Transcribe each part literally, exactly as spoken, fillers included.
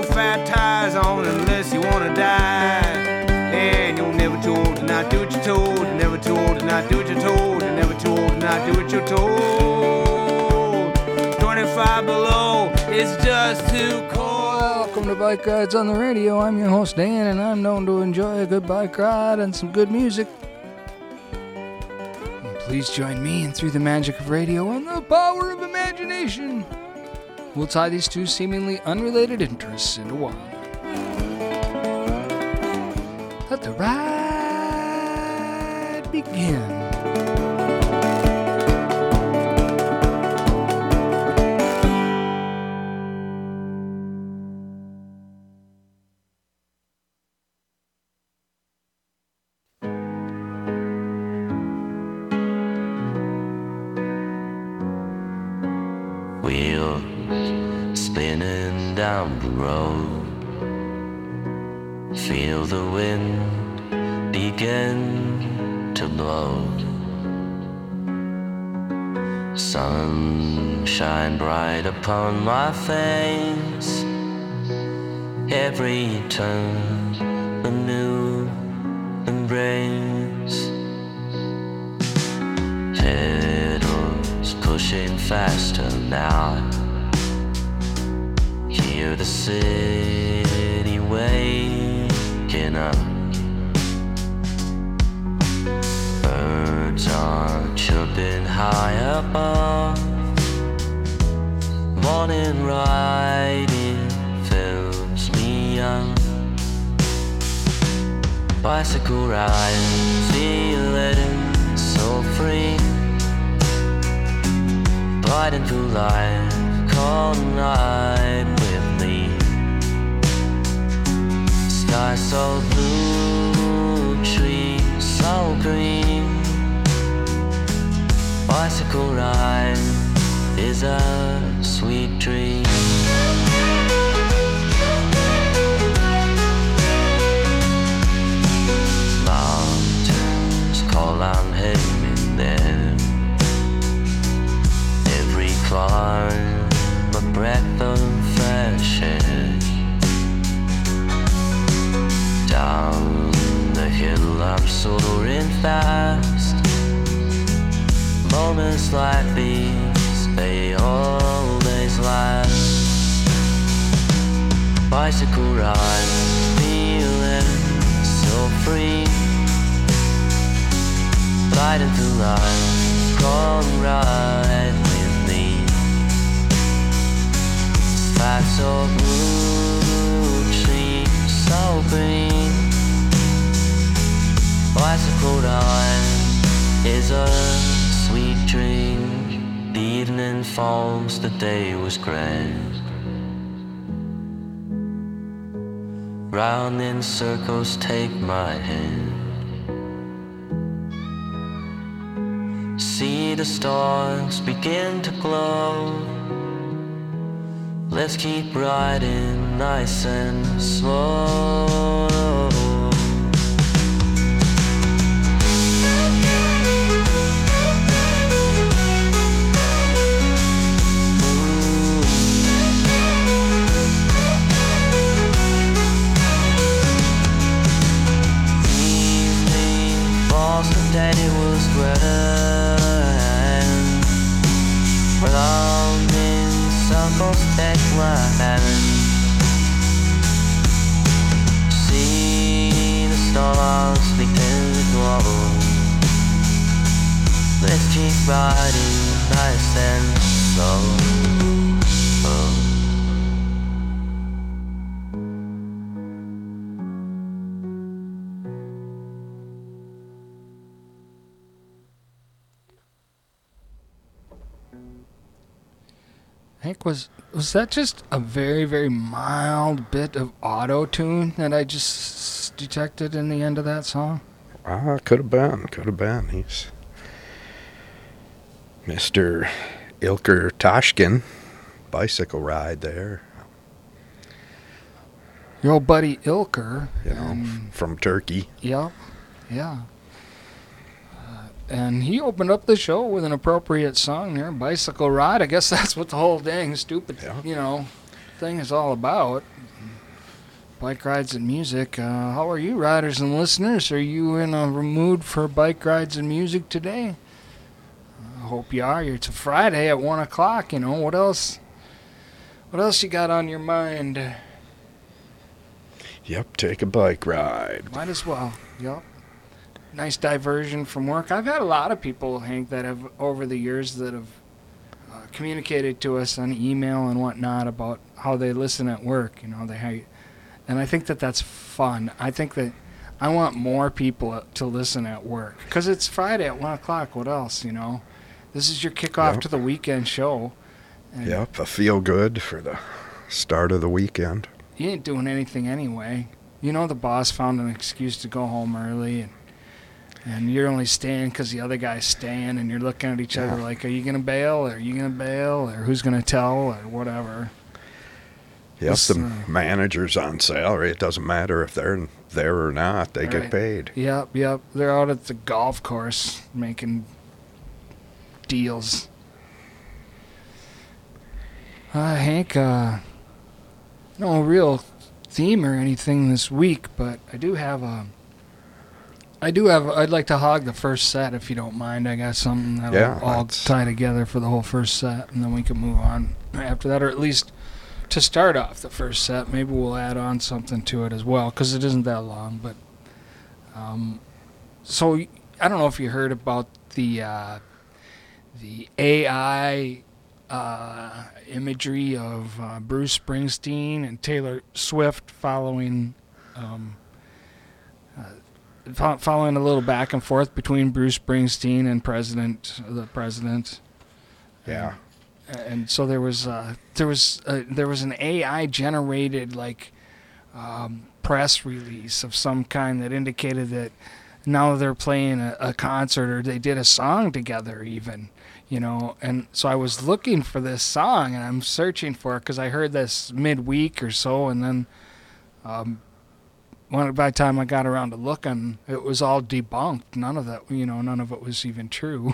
fat tires on unless you wanna die. And you're never too old to not do what you're told. You're never too old to not do what you're told. You're never too old to not do what you're told. twenty-five below, it's just too cold. Welcome to Bike Rides on the Radio. I'm your host, Dan, and I'm known to enjoy a good bike ride and some good music. And please join me in Through the Magic of Radio and the Power of Imagination. We'll tie these two seemingly unrelated interests into one. Let the ride begin. Wheels spinning down the road. Feel the wind begin to blow. Sun shine bright upon my face. Every turn a new embrace. Pedals pushing faster now. Hear the city waking up. Birds are chirping high above. Morning riding fills me up. Bicycle ride, feeling so free. Gliding through life, come ride with me. Sky so blue, trees so green. Bicycle ride is a sweet dream. Mountains call, I'm heading there. Every climb a breath of fresh air. Down the hill I'm soaring fast. Moments like these, they always last. Bicycle ride, feeling so free. Gliding through life, come ride with me. Sky so blue, trees so green. Bicycle ride is a sweet dream. The evening falls, the day was grand. Round in circles, take my hand. See the stars begin to glow. Let's keep riding nice and slow. Daddy was grand. Round in circles, take my hand. See the stars begin to glow. Let's keep riding nice and slow. Oh. Hank, was was that just a very, very mild bit of auto-tune that I just detected in the end of that song? Ah, could have been, could have been. He's Mister Ilker Toshkin, bicycle ride there. Your old buddy Ilker. You know, um, from Turkey. Yep, yeah. And he opened up the show with an appropriate song there, Bicycle Ride. I guess that's what the whole dang stupid, yeah. you know, thing is all about. Bike rides and music. Uh, how are you, riders and listeners? Are you in a mood for bike rides and music today? I hope you are. It's a Friday at one o'clock. You know what else? What else you got on your mind? Yep, take a bike ride. Might as well. Yep. Nice diversion from work. I've had a lot of people, Hank, that have over the years that have uh, communicated to us on email and whatnot about how they listen at work. You know, they how. And I think that that's fun. I think that I want more people to listen at work. Because it's Friday at one o'clock. What else, you know? This is your kickoff Yep. to the weekend show. And Yep, a feel good for the start of the weekend. you ain't doing anything anyway. You know the boss found an excuse to go home early. And, and you're only staying because the other guy's staying. And you're looking at each other Yeah. like, are you going to bail? Or are you going to bail? Or who's going to tell? Or whatever. Yep, This, the uh, manager's on salary. It doesn't matter if they're there or not. They Right. get paid. Yep, yep. They're out at the golf course making deals. Uh, Hank, uh, no real theme or anything this week, but I do have a. I do have. I'd like to hog the first set if you don't mind. I got something that'll Yeah, all let's- tie together for the whole first set, and then we can move on after that, or at least to start off the first set. Maybe we'll add on something to it as well, because it isn't that long. But um, so I don't know if you heard about the uh, the A I uh, imagery of uh, Bruce Springsteen and Taylor Swift following. Um, uh, fo- Following a little back and forth between Bruce Springsteen and President, the president. Yeah. And so there was uh, there was uh, there was an A I generated like um, press release of some kind that indicated that now they're playing a, a concert or they did a song together even, you know. And so I was looking for this song and I'm searching for it because I heard this midweek or so, and then um, when by the time I got around to looking, it was all debunked. None of that, you know, none of it was even true.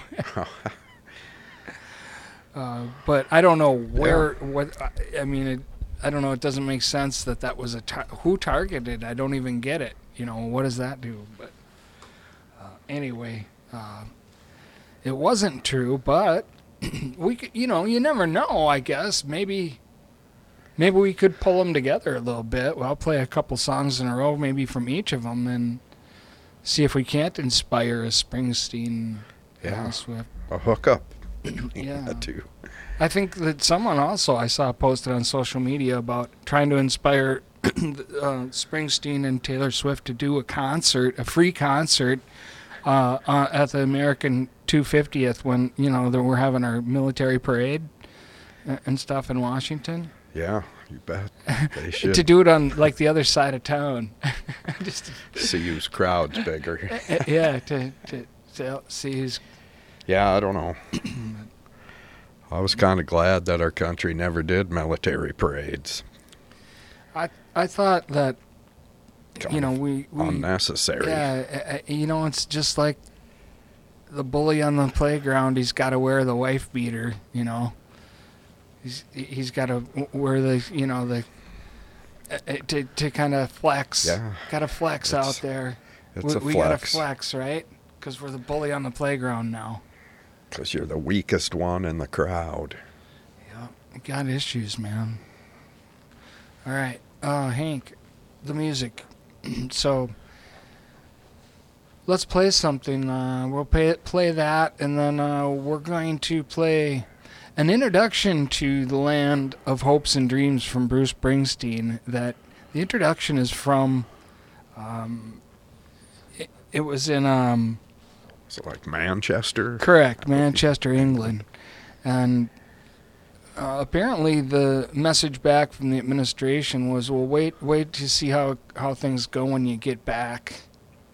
Uh, but I don't know where. What I- I mean, it, I don't know. It doesn't make sense that that was a tar- who targeted. I don't even get it. You know, what does that do? But uh, anyway, uh, it wasn't true. But we, could, you know, you never know. I guess maybe, maybe we could pull them together a little bit. Well, I'll play a couple songs in a row, maybe from each of them, and see if we can't inspire a Springsteen. Yeah. uh, Swift. A hookup. Yeah. Too. I think that someone also I saw posted on social media about trying to inspire uh, Springsteen and Taylor Swift to do a concert, a free concert, uh, uh, at the American two fiftieth when, you know, that we're having our military parade a- and stuff in Washington. Yeah, you bet. They should To do it on like the other side of town. Just see whose crowd's bigger. uh, yeah, to, to to see who's. Yeah, I don't know. I was kind of glad that our country never did military parades. I I thought that, you know, we, we Unnecessary. Yeah, uh, uh, you know, it's just like the bully on the playground. He's got to wear the wife beater, you know. He's he's got to wear the, you know, the uh, uh, to to kind of flex. Yeah. Got to flex It's- out there. It's we, a we got to flex. flex, right? Because we're the bully on the playground now. Because you're the weakest one in the crowd. Yeah, we got issues, man. All right, uh, Hank, the music. So let's play something. Uh, we'll play play that, and then uh, we're going to play an introduction to the land of hopes and dreams from Bruce Springsteen. That the introduction is from. Um, it, it was in um, Is it like Manchester? correct Manchester, England, and. Uh, apparently, the message back from the administration was, "Well, wait, wait to see how how things go when you get back,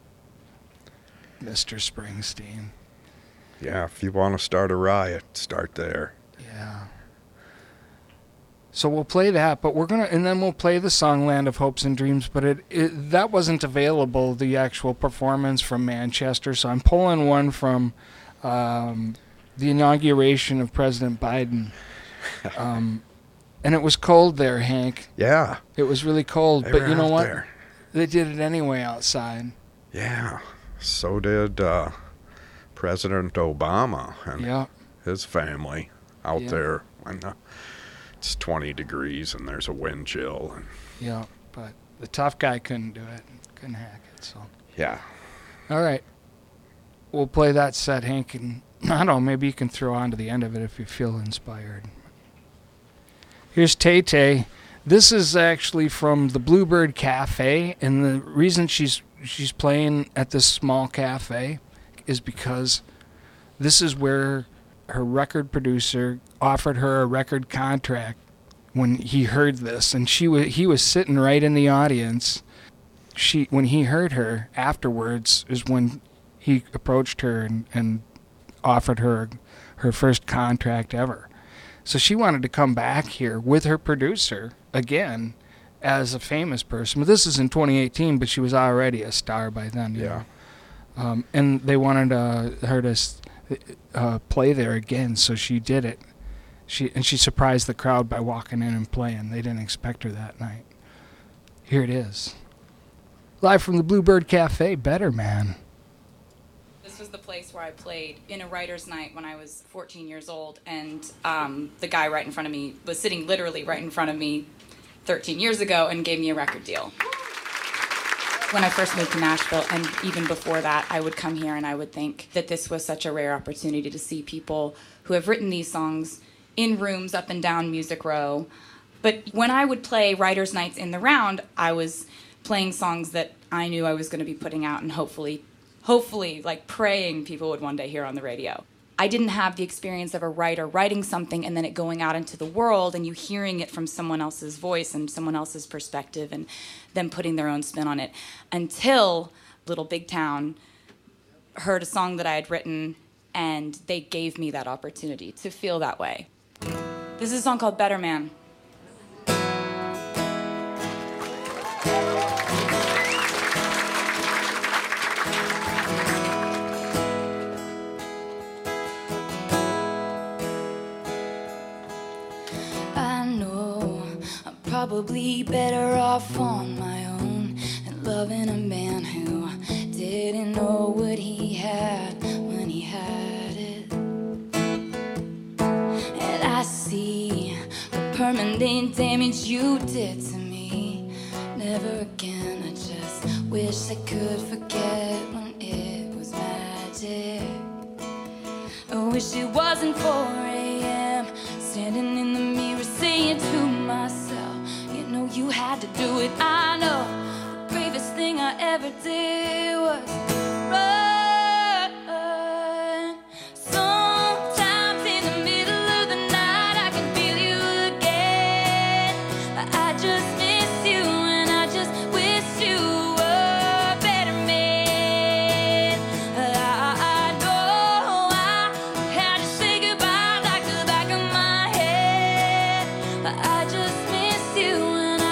Mister Springsteen." Yeah, if you want to start a riot, start there. Yeah. So we'll play that, but we're gonna, and then we'll play the song "Land of Hopes and Dreams." But it, it that wasn't available, the actual performance from Manchester. So I'm pulling one from um, the inauguration of President Biden. Um, And it was cold there, Hank. Yeah. It was really cold, They but were you know out what? there. They did it anyway outside. Yeah. So did uh, President Obama and Yeah. his family out Yeah. there when uh, it's twenty degrees and there's a wind chill. And Yeah, but the tough guy couldn't do it. Couldn't hack it, so. yeah. All right. We'll play that set, Hank, and I don't know, maybe you can throw on to the end of it if you feel inspired. Here's Tay Tay. This is actually from the Bluebird Cafe, and the reason she's she's playing at this small cafe is because this is where her record producer offered her a record contract when he heard this, and she was he was sitting right in the audience. She when he heard her afterwards is when he approached her and, and offered her her first contract ever. So she wanted to come back here with her producer again as a famous person. But this is in twenty eighteen, but she was already a star by then. You Yeah. know? Um, and they wanted uh, her to uh, play there again, so she did it. She and she surprised the crowd by walking in and playing. They didn't expect her that night. Here it is. Live from the Bluebird Cafe, Better Man. This was the place where I played in a writer's night when I was fourteen years old, and um, the guy right in front of me was sitting literally right in front of me thirteen years ago and gave me a record deal. When I first moved to Nashville, and even before that, I would come here and I would think that this was such a rare opportunity to see people who have written these songs in rooms up and down Music Row. But when I would play writer's nights in the round, I was playing songs that I knew I was going to be putting out and hopefully hopefully, like, praying people would one day hear on the radio. I didn't have the experience of a writer writing something and then it going out into the world and you hearing it from someone else's voice and someone else's perspective and them putting their own spin on it until Little Big Town heard a song that I had written and they gave me that opportunity to feel that way. This is a song called Better Man. Probably better off on my own than loving a man who didn't know what he had when he had it. And I see the permanent damage you did to me. Never again, I just wish I could forget when it was magic. I wish it wasn't four a.m. standing in the mirror saying to myself, you had to do it. I know the bravest thing I ever did was run. Sometimes in the middle of the night I can feel you again. I just miss you and I just wish you were a better man. I, I know I had to say goodbye like the back of my head. I just miss you.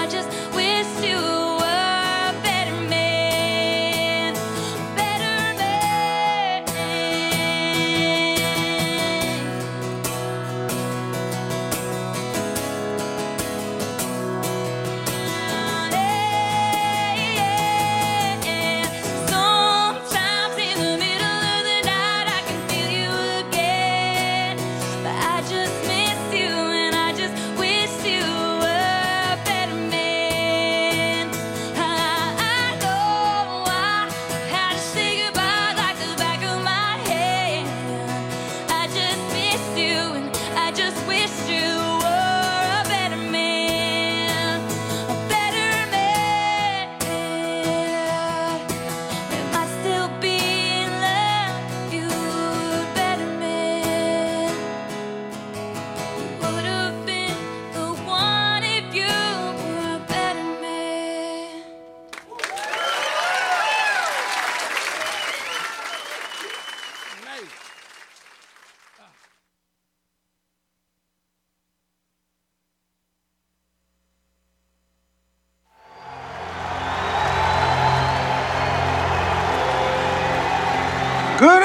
Good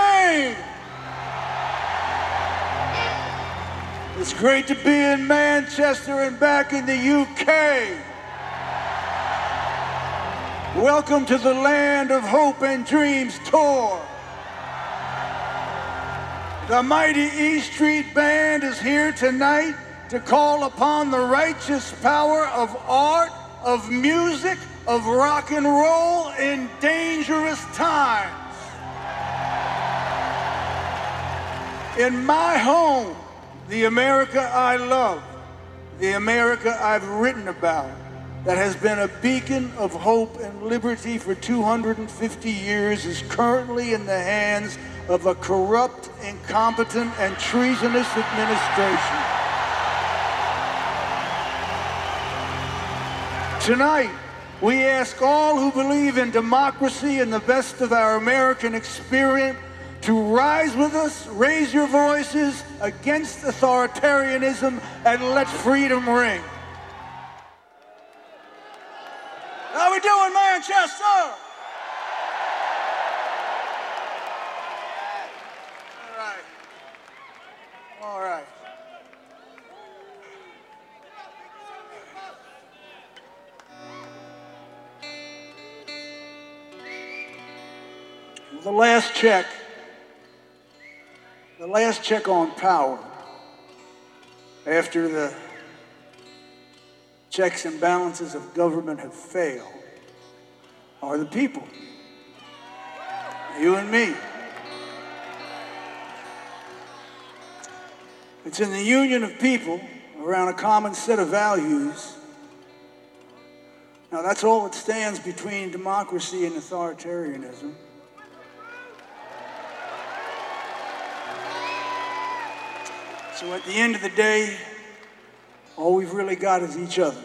evening! It's great to be in Manchester. Manchester and back in the U K. Welcome to the Land of Hope and Dreams tour. The mighty E Street Band is here tonight to call upon the righteous power of art, of music, of rock and roll in dangerous times. In my home, the America I love, the America I've written about, that has been a beacon of hope and liberty for two hundred fifty years, is currently in the hands of a corrupt, incompetent, and treasonous administration. Tonight, we ask all who believe in democracy and the best of our American experience to rise with us, raise your voices against authoritarianism, and let freedom ring. How we doing, Manchester? All right. All right. The last check, the last check on power, after the checks and balances of government have failed, are the people. You and me. It's in the union of people around a common set of values. Now, that's all that stands between democracy and authoritarianism. So at the end of the day, all we've really got is each other.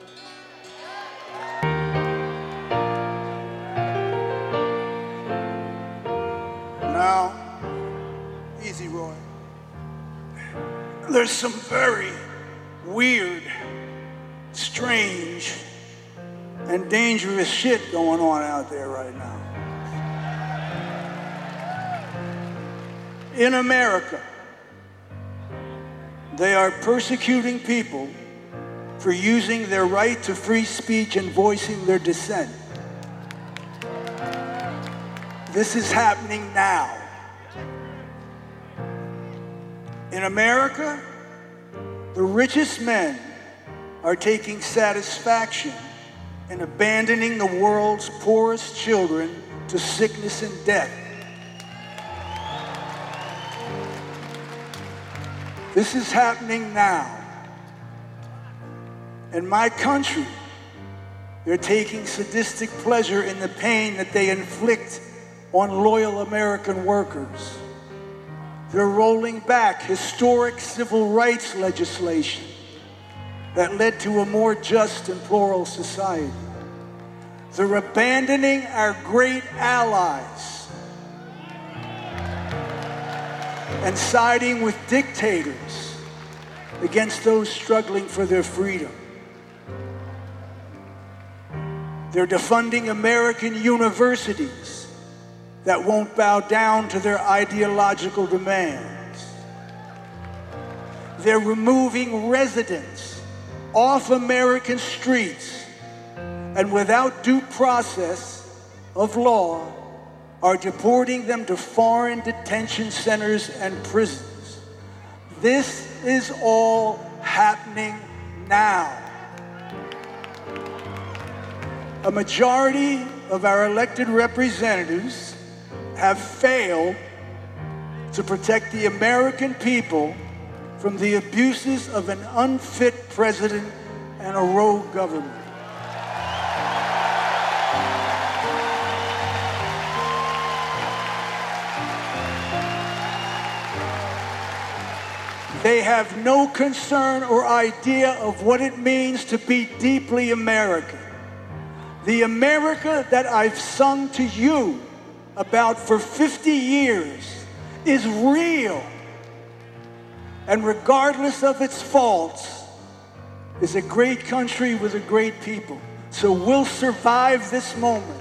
Now, easy, Roy. There's some very weird, strange, and dangerous shit going on out there right now. In America, they are persecuting people for using their right to free speech and voicing their dissent. This is happening now. In America, the richest men are taking satisfaction in abandoning the world's poorest children to sickness and death. This is happening now. In my country, they're taking sadistic pleasure in the pain that they inflict on loyal American workers. They're rolling back historic civil rights legislation that led to a more just and plural society. They're abandoning our great allies and siding with dictators against those struggling for their freedom. They're defunding American universities that won't bow down to their ideological demands. They're removing residents off American streets and without due process of law are deporting them to foreign detention centers and prisons. This is all happening now. A majority of our elected representatives have failed to protect the American people from the abuses of an unfit president and a rogue government. They have no concern or idea of what it means to be deeply American. The America that I've sung to you about for fifty years is real. And regardless of its faults, is a great country with a great people. So we'll survive this moment.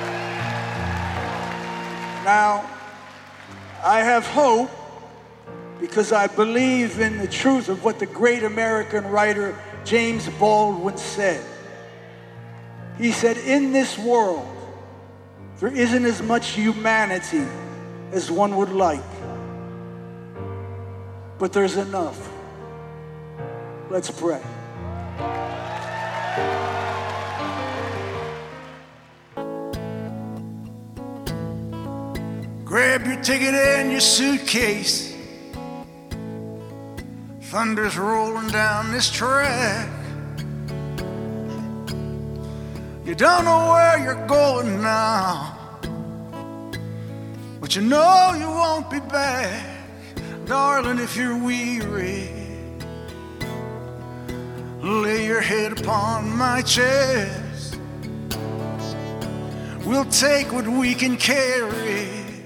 Now, I have hope because I believe in the truth of what the great American writer James Baldwin said. He said, in this world, there isn't as much humanity as one would like, but there's enough. Let's pray. Grab your ticket and your suitcase. Thunder's rolling down this track. You don't know where you're going now, but you know you won't be back. Darling, if you're weary, lay your head upon my chest. We'll take what we can carry,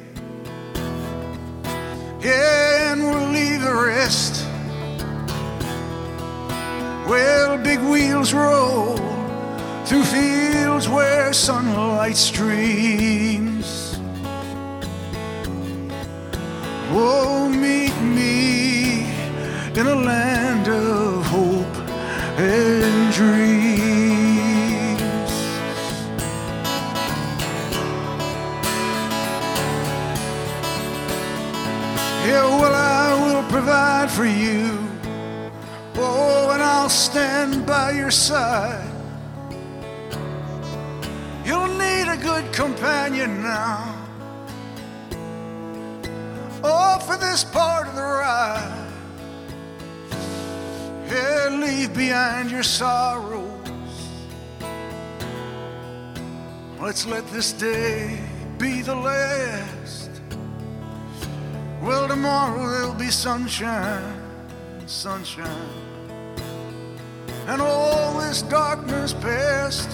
yeah, and we'll leave the rest. Well, big wheels roll through fields where sunlight streams. Oh, meet me in a land of hope and dreams. Yeah, well, I will provide for you. Oh, and I'll stand by your side. You'll need a good companion now. Oh, for this part of the ride. Yeah, leave behind your sorrows. Let's let this day be the last. Well, tomorrow there'll be sunshine, sunshine, and all this darkness past.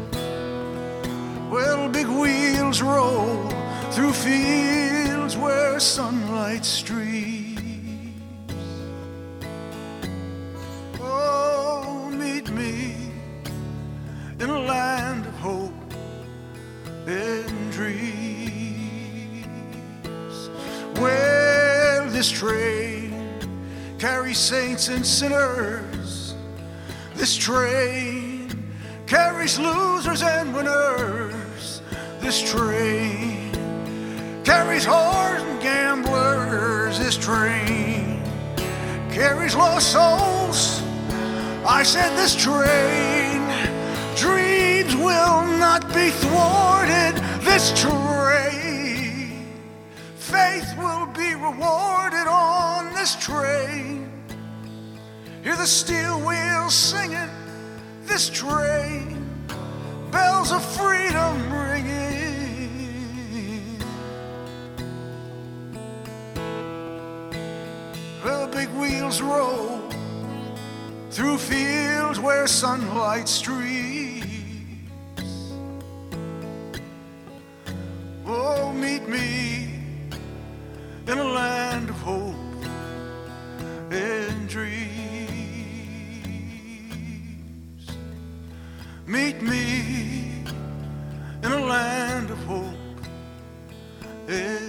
Well, big wheels roll through fields where sunlight streams. Oh, meet me in a land of hope and dreams. Well, this train carries saints and sinners. This train carries losers and winners. This train carries whores and gamblers. This train carries lost souls. I said this train, dreams will not be thwarted. This train, faith will be rewarded on this train. Hear the steel wheels singing. This train, bells of freedom ringing. Well, big wheels roll through fields where sunlight streams. Oh, meet me in a land of hope and dreams. Meet me in a land of hope and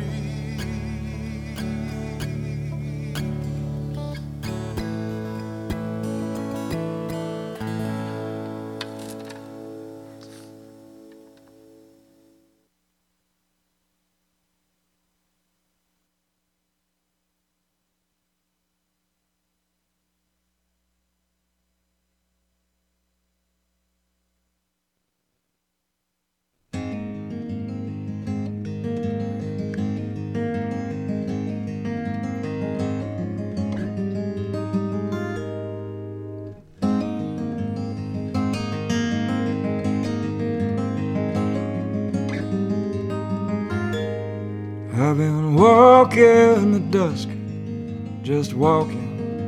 I've been walking in the dusk, just walking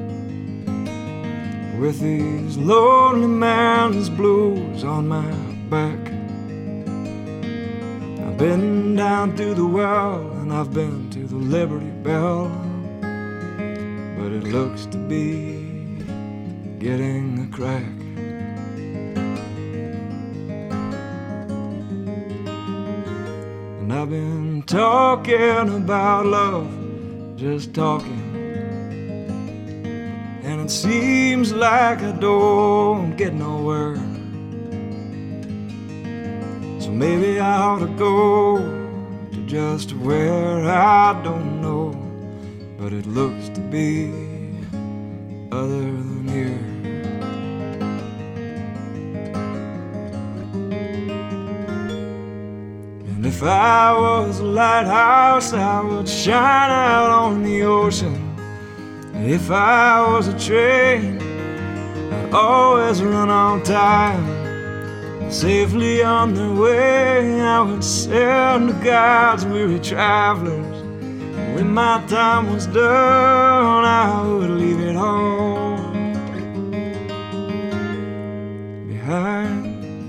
with these lonely mountains blues on my back. I've been down through the well and I've been to the Liberty Bell, but it looks to be getting a crack. And I've been talking about love, just talking it seems like I don't get nowhere. So maybe I ought to go to just where I don't know, but it looks to be other than here. And if I was a lighthouse, I would shine out on the ocean. If I was a train, I'd always run on time. Safely on their way, I would send to God's weary travelers. And when my time was done, I would leave it all behind.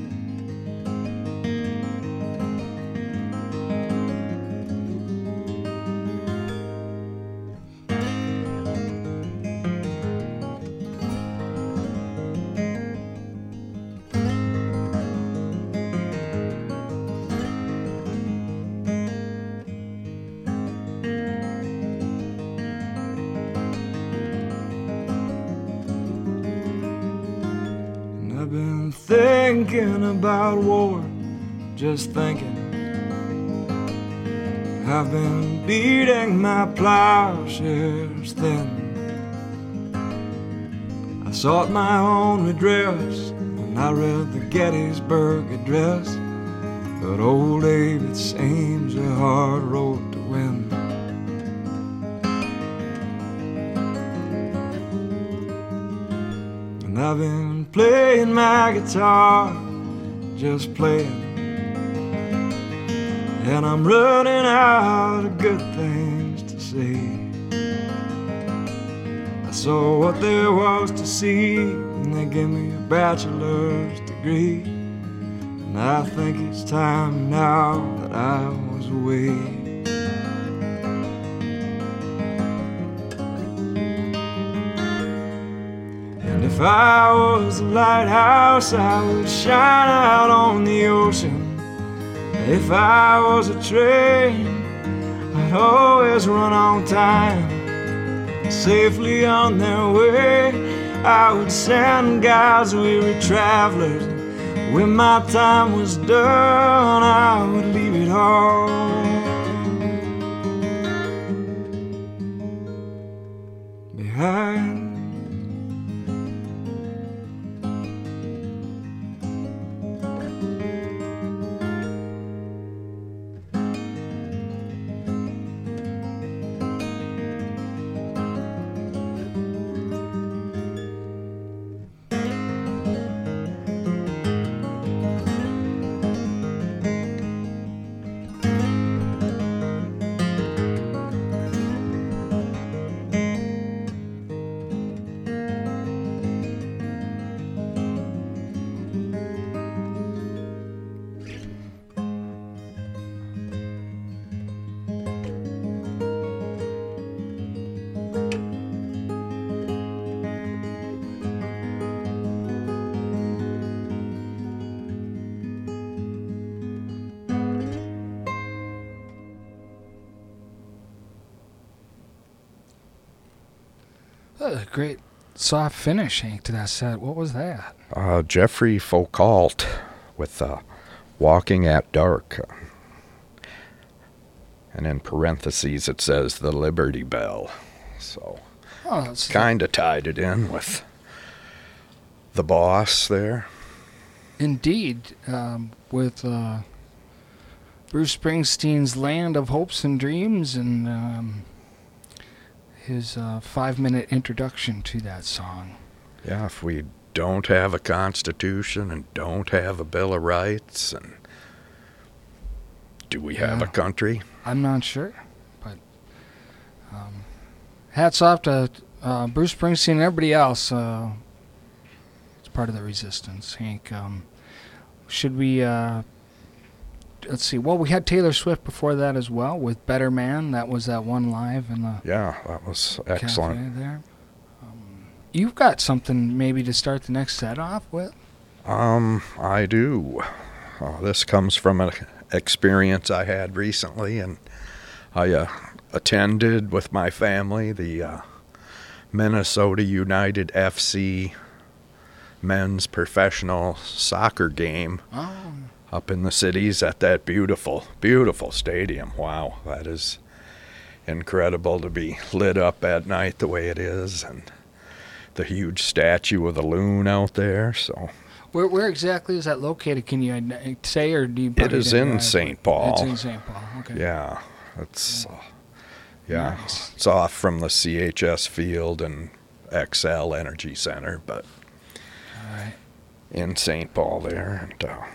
Thinking about war, just thinking. I've been beating my plowshares thin. I sought my own redress when I read the Gettysburg Address, but old Abe, it seems a hard road to win. And I've been playing my guitar, just playing, and I'm running out of good things to say. I saw what there was to see, and they gave me a bachelor's degree, and I think it's time now that I was away. If I was a lighthouse, I would shine out on the ocean. If I was a train, I'd always run on time. Safely on their way, I would send God's weary travelers. When my time was done, I would leave it all behind. A great soft finish, Hank, to that set. What was that? Uh, Jeffrey Foucault with uh, Walking at Dark. And in parentheses it says the Liberty Bell. So Oh, kind of tied it in with the boss there. Indeed, um, with uh, Bruce Springsteen's Land of Hopes and Dreams and um, his uh, five-minute introduction to that song. Yeah, if we don't have a Constitution and don't have a Bill of Rights, and do we have Yeah. a country? I'm not sure, but um, hats off to uh, Bruce Springsteen and everybody else. Uh, it's part of the resistance, Hank. Um, should we, uh, let's see, well, we had Taylor Swift before that as well with Better Man. That was that one live in the Yeah, that was excellent. cafe there. Um, you've got something maybe to start the next set off with? Um, I do. Uh, this comes from an experience I had recently, and I uh, attended with my family the uh, Minnesota United F C men's professional soccer game Oh. up in the cities at that beautiful, beautiful stadium. Wow, that is incredible to be lit up at night the way it is, and the huge statue of the loon out there. So Where where exactly is that located? Can you uh, say, or do you? put it is in in your- Saint Paul. It's in Saint Paul. Okay. Yeah, it's uh, yeah, Nice. it's off from the C H S field and X L Energy Center, but All right. in Saint Paul there, and uh,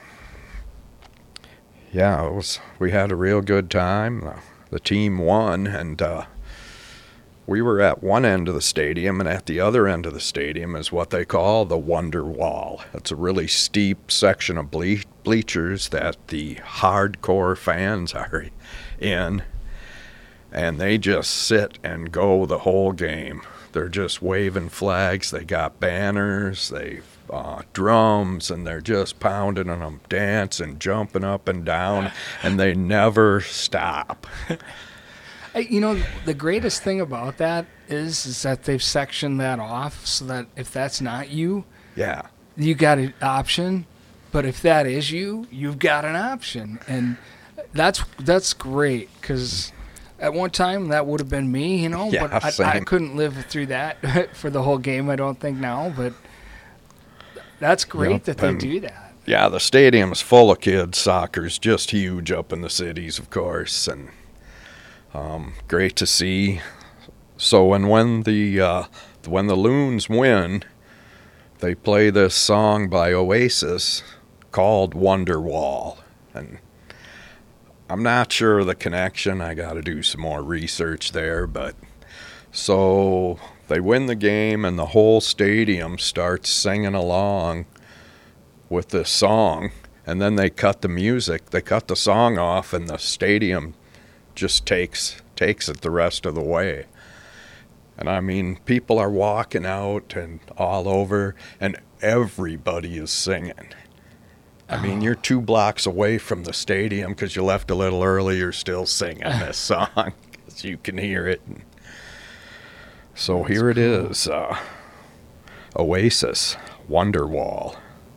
yeah, it was. We had a real good time. Uh, the team won, and uh, we were at one end of the stadium, and at the other end of the stadium is what they call the Wonder Wall. It's a really steep section of ble- bleachers that the hardcore fans are in, and they just sit and go the whole game. They're just waving flags. They got banners, they uh, drums, and they're just pounding on them, dancing, jumping up and down, and they never stop. Hey, you know, the greatest thing about that is is that they've sectioned that off so that if that's not you, Yeah. you got an option. But if that is you, you've got an option, and that's that's great because at one time that would have been me, you know. Yeah, but I, I same. couldn't live through that for the whole game. I don't think now, but that's great Yep, that they and- do that. Yeah, the stadium's full of kids. Soccer's just huge up in the cities, of course, and um, great to see. So when when the uh, when the Loons win, they play this song by Oasis called Wonderwall, and I'm not sure of the connection. I got to do some more research there, but so they win the game, and the whole stadium starts singing along with this song, and then they cut the music, they cut the song off, and the stadium just takes takes it the rest of the way. And I mean, people are walking out and all over, and everybody is singing. I mean, you're two blocks away from the stadium because you left a little early, you're still singing this song because you can hear it. And so here it is, uh, Oasis, Wonderwall.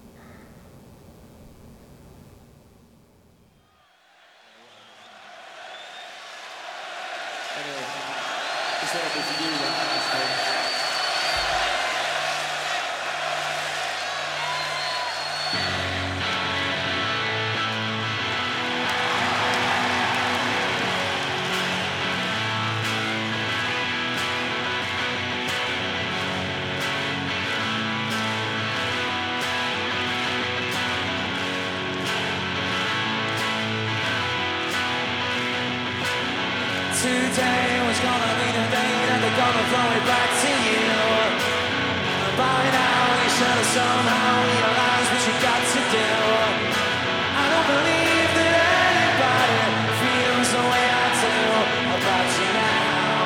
Today was gonna be the day that they're gonna throw it back to you. By now you should have somehow realized what you got to do. I don't believe that anybody feels the way I do about you now.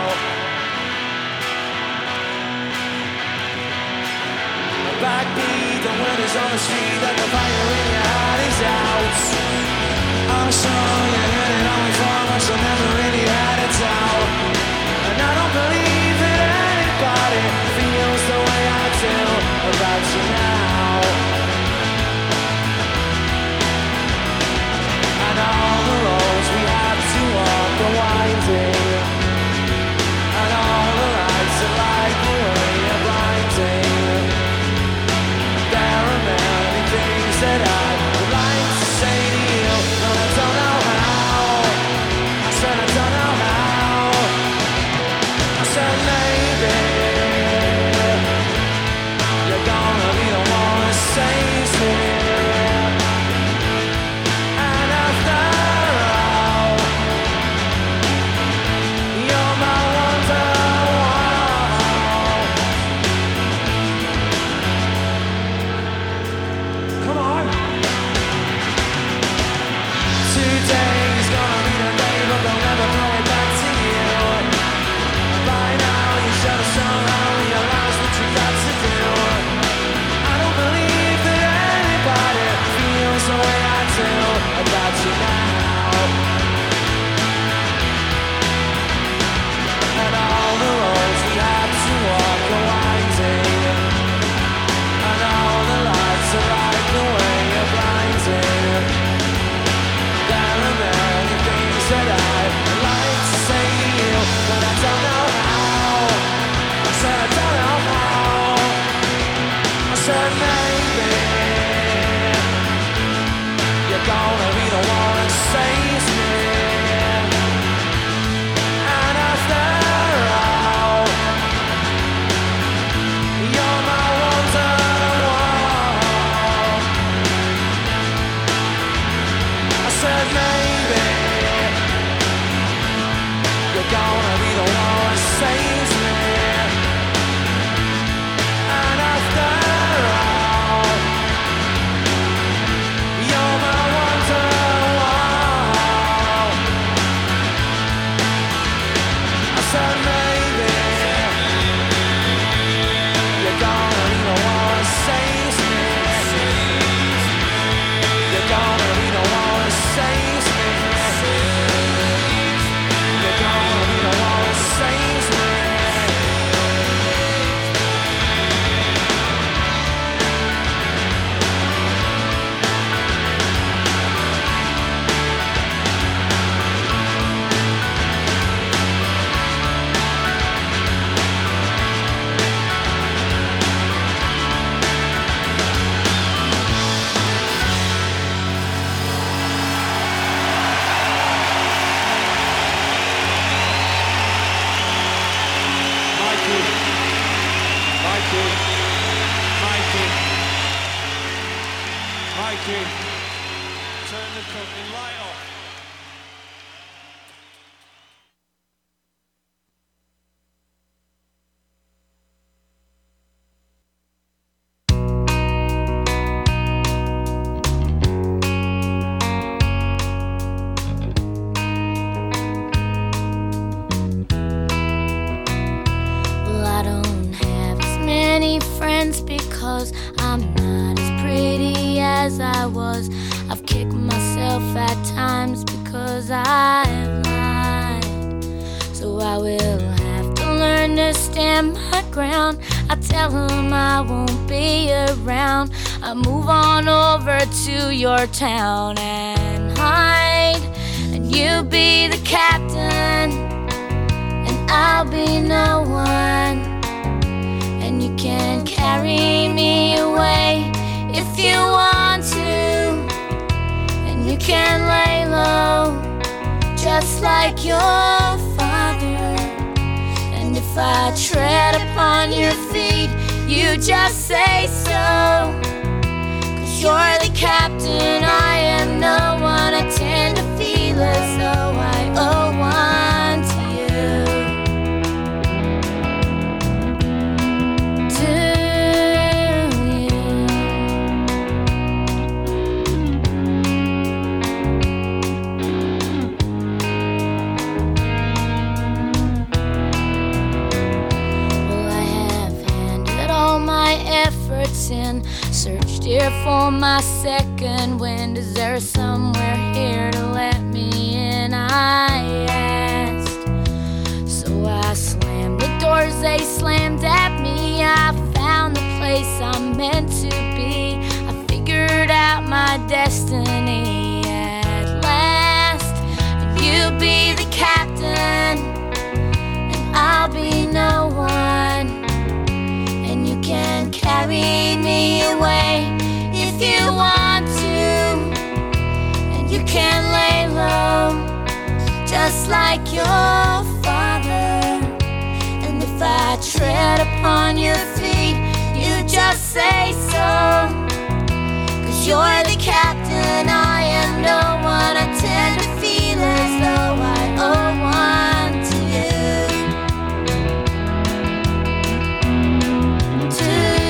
Backbeat, the word is on the street that the fire in your heart is out. I'm sure you heard it only for once, I never really had it out. And I don't believe that anybody feels the way I do about you now. And all the roads we have to walk are winding, and all the lights that light the way are blinding. There are many things that I would like to say to you, but I don't know how. I said I don't know how. I said maybe you're gonna be the one that saves me. And after all, you're my Wonderwall. Come on. Mikey. Turn the cooking light off. Well, I don't have as many friends because I'm not as pretty as I was. I've kicked myself at times because I've lied. So I will have to learn to stand my ground. I tell them I won't be around. I move on over to your town and hide. And you be the captain, and I'll be no one. And you can carry me away if you want to. And you can lay low just like your father. And if I tread upon your feet, you just say so. Cause you're the captain, I am no one. I tend to feel as though I owe one to you. To you. Well, I have handed all my efforts in, searched here for my second wind. Is there somewhere here to let me in? I asked. So I slammed the doors, they slammed at me. I found the place I'm meant to be. I figured out my destiny at last. And you be the captain, and I'll be no one. And you can carry me away if you want to. And you can lay low just like your father. And if I tread upon your feet, you just say so. Cause you're the captain, I am no one. I tend to feel as though I owe one to you. To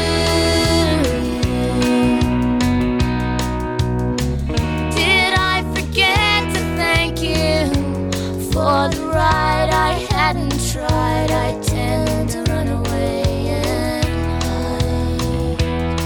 you. Did I forget to thank you for the ride? I hadn't tried. I tend to run away and hide.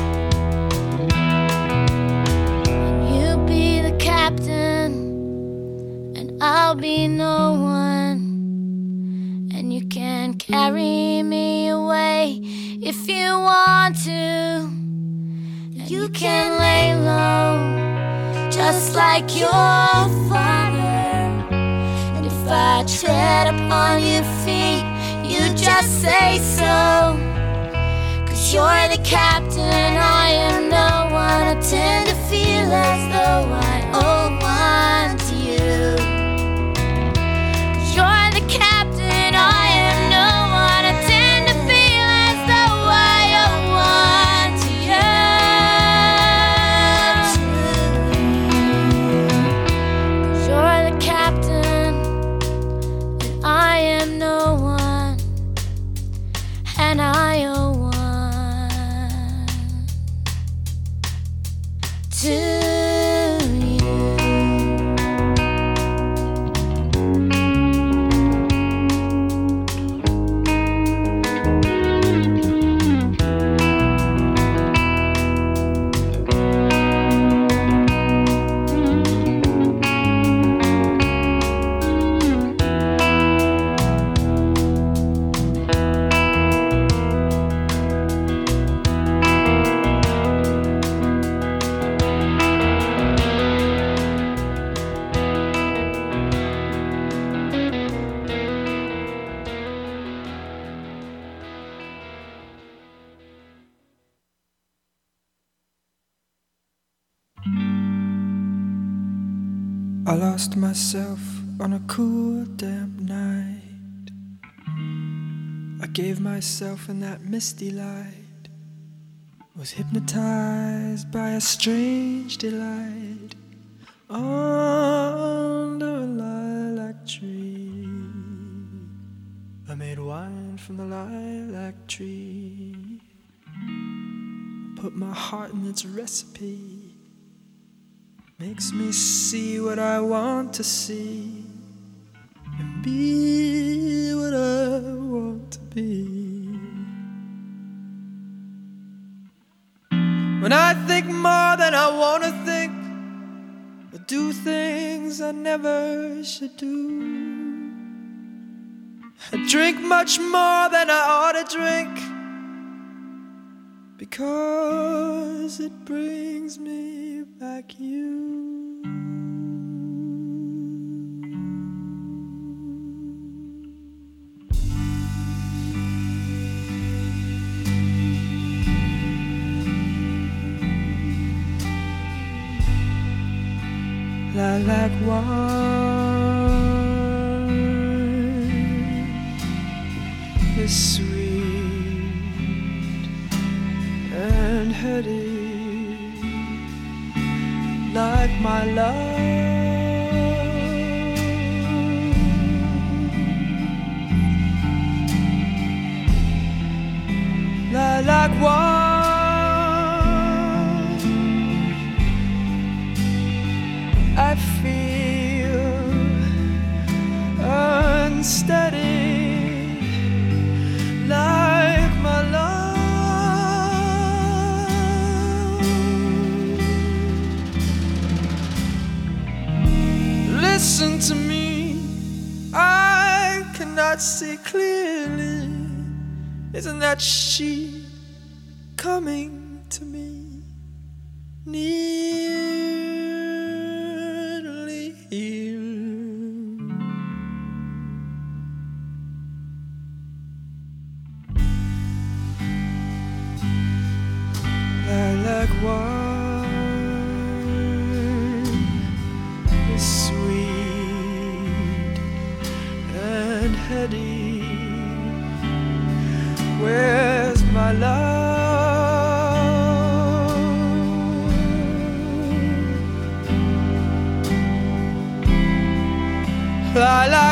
And you be the captain, and I'll be no one. And you can carry me away if you want to. And you can lay low just like your father. And if I tread upon your feet, you just say so. Cause you're the captain, I am no one. I tend to feel as though I owe one to you. Cause you're the captain, I am no one. I tend to feel as though I owe one to you. Cause you're the captain, and I am no one. And I owe one to you. I lost myself on a cool, damp night. I gave myself in that misty light. was hypnotized by a strange delight under a lilac tree. I made wine from the lilac tree. I put my heart in its recipe. Makes me see what I want to see and be what I want to be. When I think more than I want to think, I do things I never should do. I drink much more than I ought to drink, because it brings me back you. Lilac wine is sweet and heady, like my love. Lilac wine I feel unsteady, like my love. Listen to me, I cannot see clearly. Isn't that she coming to me? Nearly here. Lilac wine is sweet and heady. Where's my love? Lilac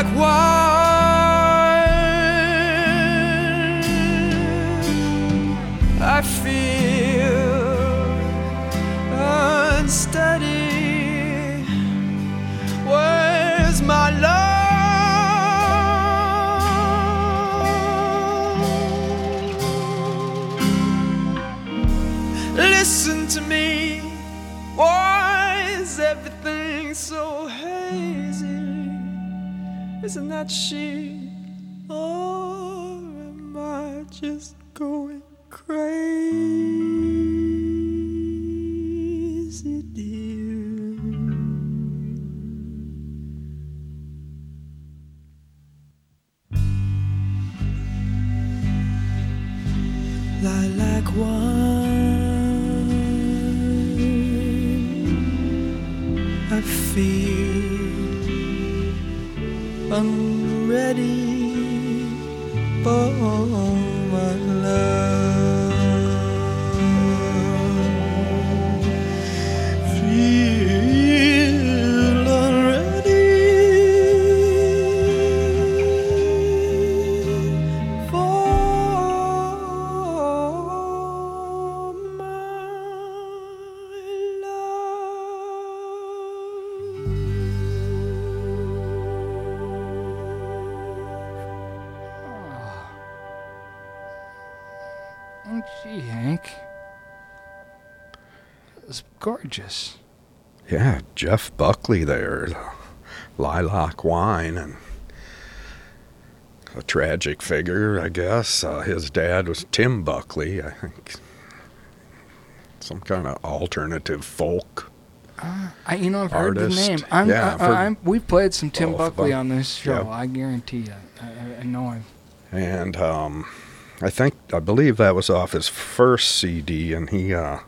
wine I feel unsteady. Where's my love? Listen to me, why is everything so hazy? Isn't that she? Or am I just going crazy, dear? Lilac wine I feel I'm ready for my love. Feel unready for my Oh, gee, Hank. It's gorgeous. Yeah, Jeff Buckley there, Lilac Wine, and a tragic figure, I guess. Uh, his dad was Tim Buckley, I think. Some kind of alternative folk. Uh, I, you know, I've heard artist. the name. I'm, Yeah, I've I, heard I'm, we've played some Tim both of Buckley them. on this show. Yep. I guarantee you. I, I, I know I've. And um, I think, I believe that was off his first C D, and he uh,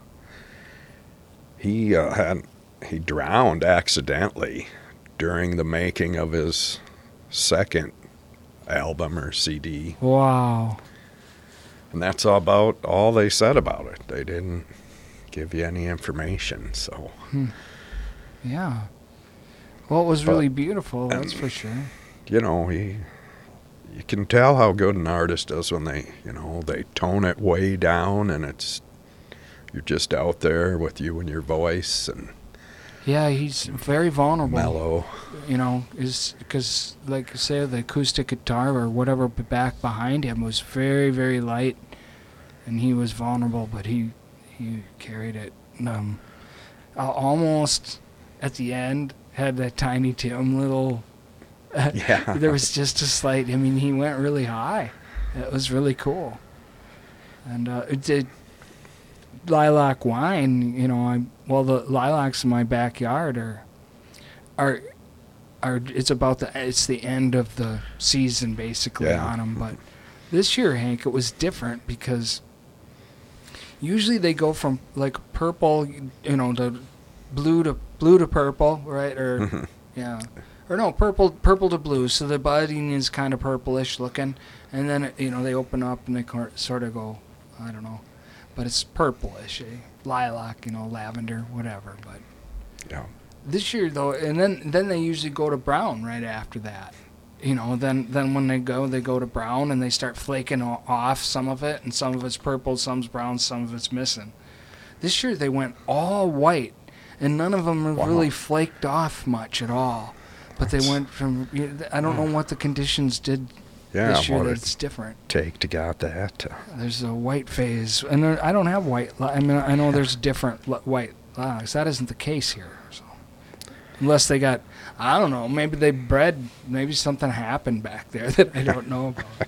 he uh, had he drowned accidentally during the making of his second album or C D. Wow. And that's about all they said about it. They didn't give you any information, so. Hmm. Yeah. Well, it was But- really beautiful, that's for sure. You know, he, you can tell how good an artist is when they, you know, they tone it way down and it's, you're just out there with you and your voice and Yeah, he's very vulnerable. mellow. You know, is because like I say, the acoustic guitar or whatever b- back behind him was very, very light, and he was vulnerable, but he he carried it. Um, uh, almost at the end had that Tiny Tim little. Yeah. There was just a slight. I mean, he went really high. It was really cool. And uh, it did. Lilac Wine, you know, I well the lilacs in my backyard are are are it's about the it's the end of the season basically Yeah. on them, but this year, Hank, it was different because usually they go from like purple, you know, to blue to blue to purple, right? Or Mhm. yeah. Or no, purple purple to blue, so the budding is kind of purplish looking, and then you know they open up and they cor- sort of go, I don't know, but it's purplish, eh? Lilac, you know, lavender, whatever. But Yeah. this year though, and then then they usually go to brown right after that. You know, then then when they go, they go to brown and they start flaking o- off some of it, and some of it's purple, some's brown, some of it's missing. This year they went all white, and none of them have Wow. really flaked off much at all. But they went from, you know, I don't know what the conditions did Yeah, this year what that's it different. take to get that. uh, There's a white phase, and there, I don't have white. Li- I mean, I know there's different li- white lilacs. That isn't the case here. So. Unless they got, I don't know, maybe they bred, maybe something happened back there that I don't know about.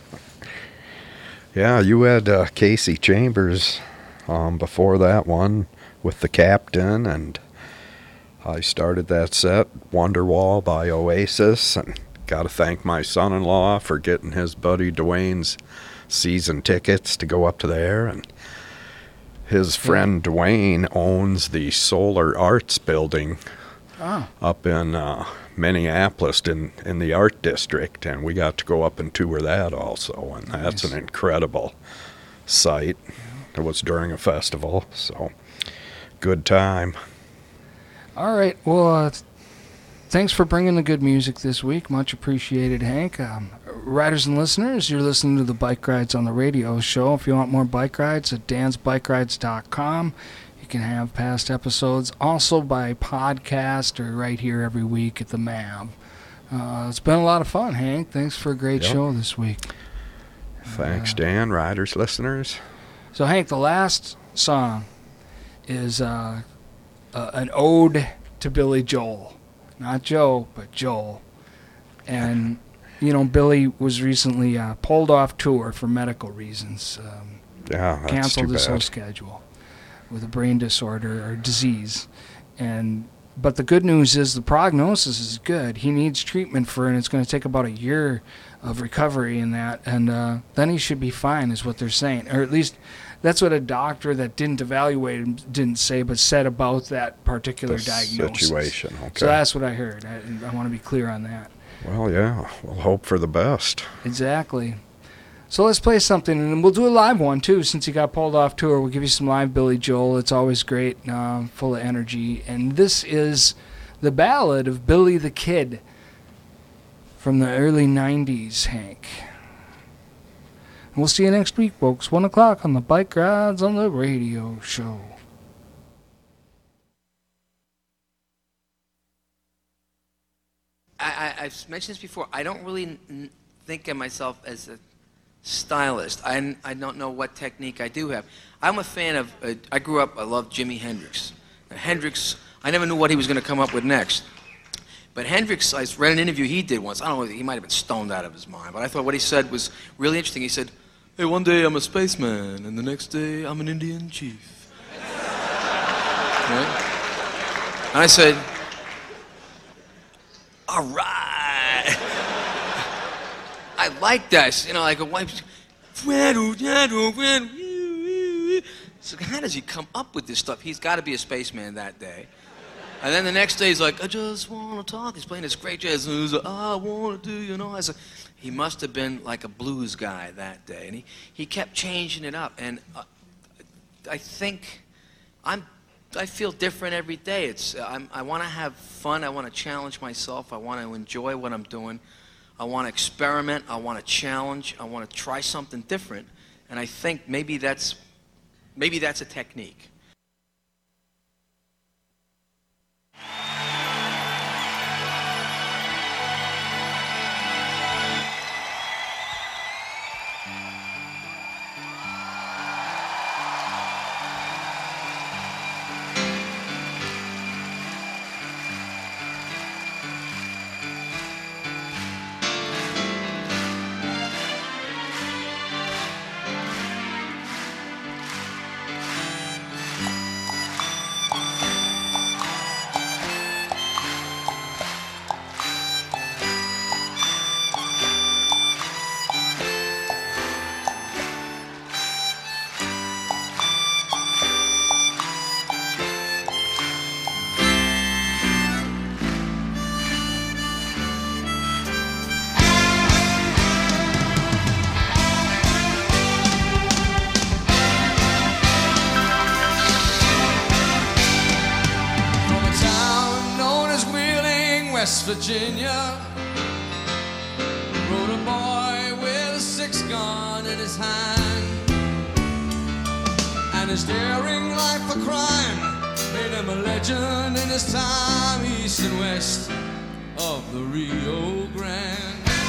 Yeah, you had uh, Casey Chambers um, before that one with the Captain, and I started that set, Wonderwall by Oasis, and got to thank my son-in-law for getting his buddy Dwayne's season tickets to go up to there, and his friend Dwayne owns the Solar Arts building Oh, up in uh, Minneapolis in, in the art district, and we got to go up and tour that also, and that's Nice. an incredible site. It was during a festival, so good time. all right. Well, uh, th- thanks for bringing the good music this week. Much appreciated, Hank. Um, riders and listeners, you're listening to the Bike Rides on the Radio show. If you want more bike rides, at dans bike rides dot com. You can have past episodes also by podcast or right here every week at the M A B. Uh, it's been a lot of fun, Hank. Thanks for a great Yep. show this week. Thanks, Uh, Dan. Riders, listeners. So, Hank, the last song is uh, uh, an ode to Billy Joel. Not Joe, but Joel. And, you know, Billy was recently uh, pulled off tour for medical reasons. Um, Yeah, that's canceled too his whole bad. schedule with a brain disorder or disease. And but the good news is the prognosis is good. He needs treatment for it, and it's going to take about a year of recovery in that, and uh, then he should be fine, is what they're saying. Or at least that's what a doctor that didn't evaluate him didn't say, but said about that particular The diagnosis. situation, okay. So that's what I heard. I, I want to be clear on that. Well, yeah, we'll hope for the best. Exactly. So let's play something, and we'll do a live one, too, since he got pulled off tour. We'll give you some live Billy Joel. It's always great, uh, full of energy. And this is the ballad of Billy the Kid from the early nineties, Hank. And we'll see you next week, folks. One o'clock on the Bike Rides on the Radio show. I, I, I've mentioned this before. I don't really n- think of myself as a stylist. I, I don't know what technique I do have. I'm a fan of, uh, I grew up, I loved Jimi Hendrix. Now, Hendrix, I never knew what he was going to come up with next. But Hendrix, I read an interview he did once. I don't know, he might have been stoned out of his mind, but I thought what he said was really interesting. He said, hey, one day I'm a spaceman, and the next day I'm an Indian chief. Right? And I said, all right. I like that. You know, like a wife. So how does he come up with this stuff? He's got to be a spaceman that day. And then the next day he's like, I just want to talk. He's playing this great jazz. And he's like, I want to do, you know. I said, he must have been like a blues guy that day. And he, he kept changing it up. And uh, I think I'm, I feel different every day. It's, I'm, I want to have fun. I want to challenge myself. I want to enjoy what I'm doing. I want to experiment. I want to challenge. I want to try something different. And I think maybe that's, maybe that's a technique. West Virginia, rode a boy with a six gun in his hand, and his daring life for crime made him a legend in his time, east and west of the Rio Grande.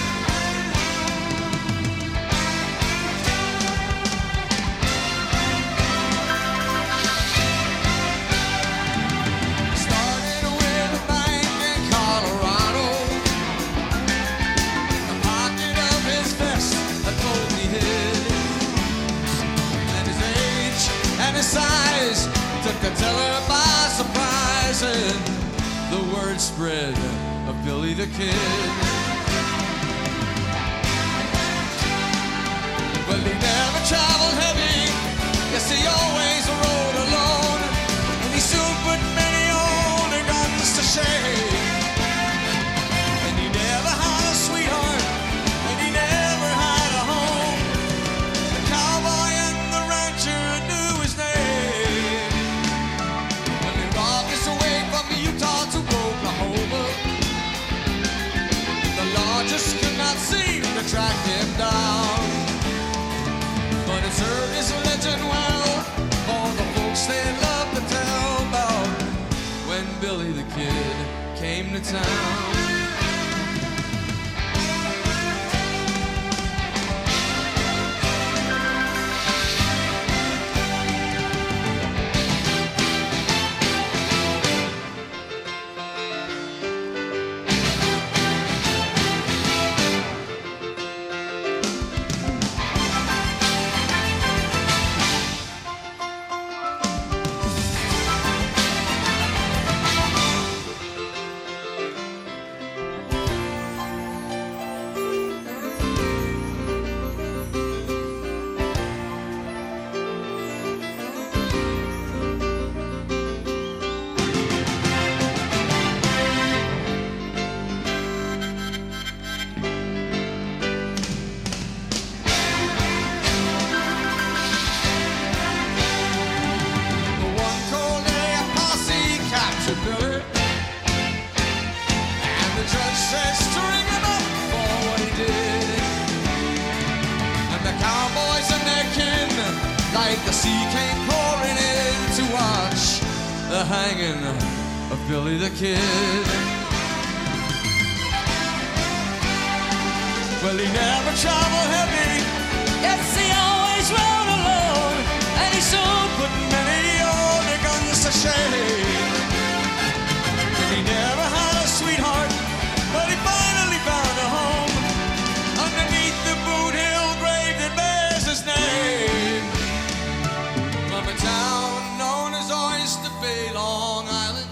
Size took the teller by surprise, and the word spread of Billy the Kid. Well, he never traveled heavy, yes, he always rode alone, and he soon put many older guns to shame. And he never had a sweetheart, and he never had a home. The cowboy and the rancher knew his name. Just could not seem to track him down, but it served his legend well for the folks they love to tell about when Billy the Kid came to town. Like the sea came pouring in to watch the hanging of Billy the Kid. Well, he never traveled heavy, yes, he always rode alone, and he soon put many older guns to shame. And he never had a sweetheart, but he finally found a home underneath the Boot Hill grave that bears his name. From a town known as Oyster Bay, Long Island,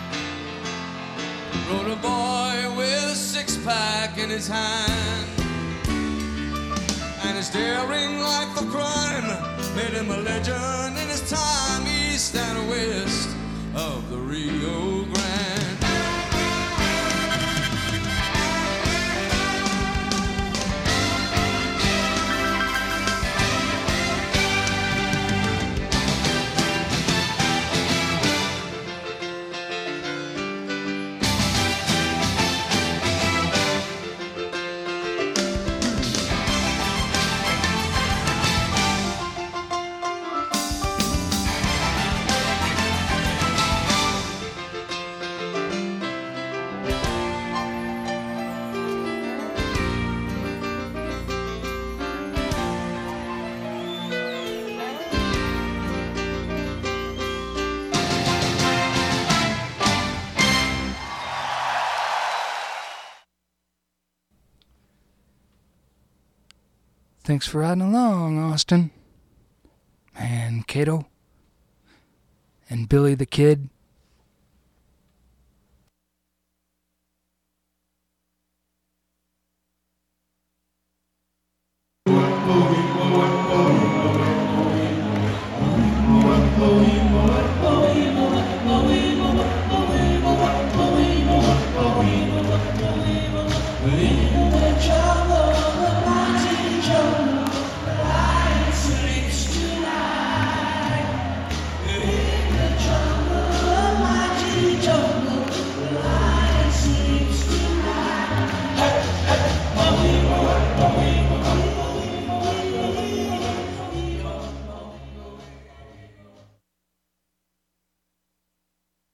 rode a boy with a six-pack in his hand, and his daring life of crime made him a legend in his time, east and west of the Rio Grande. Thanks for riding along, Austin. And Cato. And Billy the Kid.